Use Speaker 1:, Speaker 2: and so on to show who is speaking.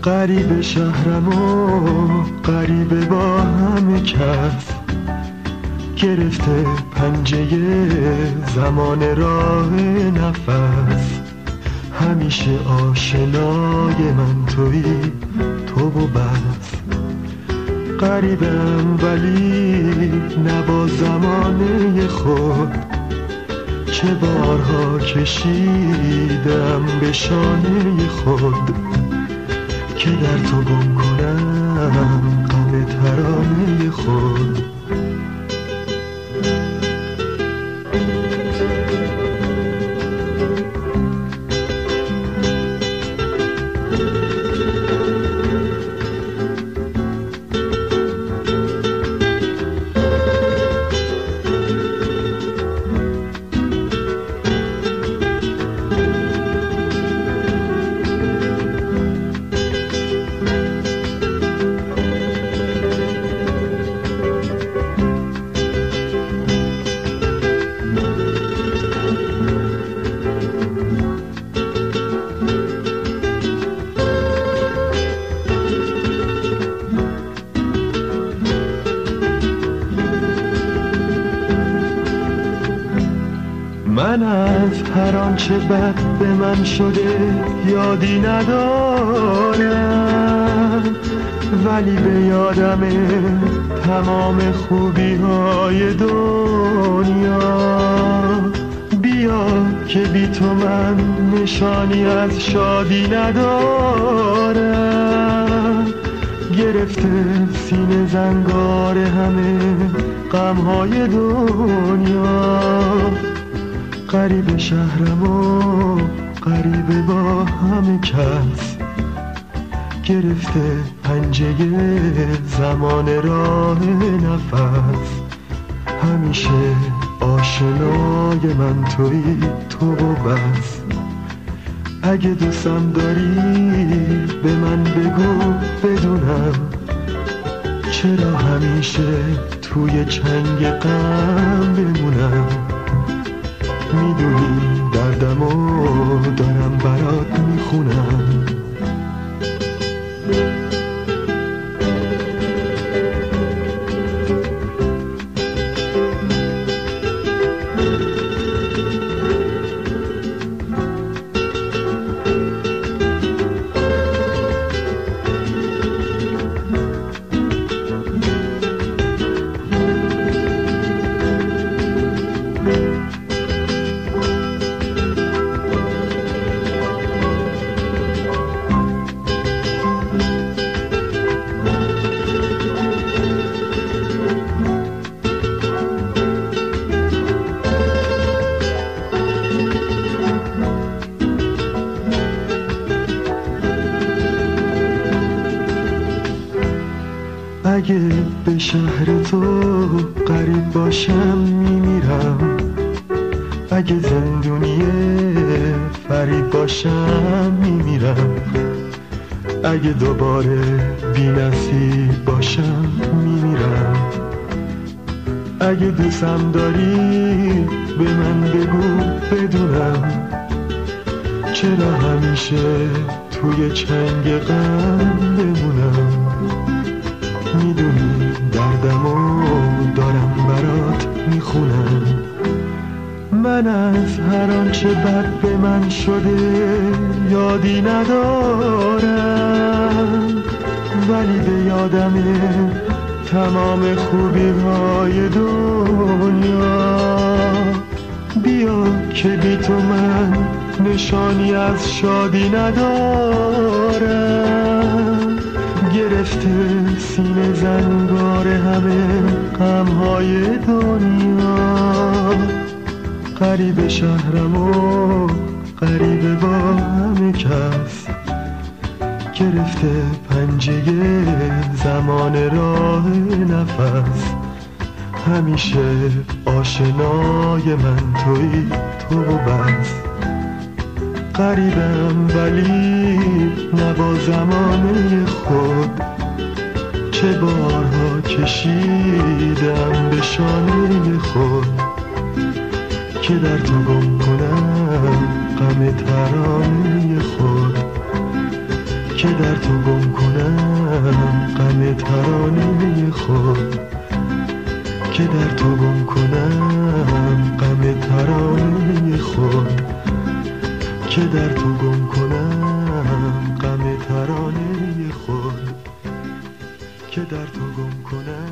Speaker 1: غریب شهرم و غریب با همه کس، گرفته پنجه زمان راه نفس. همیشه آشنای من تویی، تو و بس. غریبم ولی نه با زمانه خود، چه بارها کشیدم به شانه خود که در تو گم کنم غم ترانه خود. من از هر آنچه بد به من شده یادی ندارم، ولی به یادمه تمام خوبی های دنیا. بیا که بی تو من نشانی از شادی ندارم، گرفته سینه زنگار همه غمهای دنیا. غریب شهرم و غریب با همه کس، گرفته پنجه زمان راه نفس. همیشه آشنای من تویی، تو و بس. اگه دوستم داری به من بگو بدونم، چرا همیشه توی چنگ غم بمونم. میدونی دردمو دارم برات میخونم. اگه به شهر تو غریب باشم میمیرم، اگه زندونی فریب باشم میمیرم، اگه دوباره بی نصیب باشم میمیرم. اگه دوستم داری به من بگو بدونم، چرا همیشه توی چنگ غم بمونم. میدونی دردمو دارم برات میخونم. من از هر آنچه بد به من شده یادی ندارم، ولی به یادمه تمام خوبی های دنیا. بیا که بی تو من نشانی از شادی ندارم، گرفته سینه زنگار همه غمهای دنیا. غریب شهرم و غریب با همه کس، گرفته پنجه زمان راه نفس. همیشه آشنای من تویی، تو و بس. غریبم ولی نه با زمانه خود، چه بارها کشیدم به شانه خود که در تو گم کنم غم ترانه خود، که در تو گم کنم غم ترانه خود، که در تو گم کنم غم ترانه خود، که در تو گم کنم غم ترانه خود، که در تو گم کنم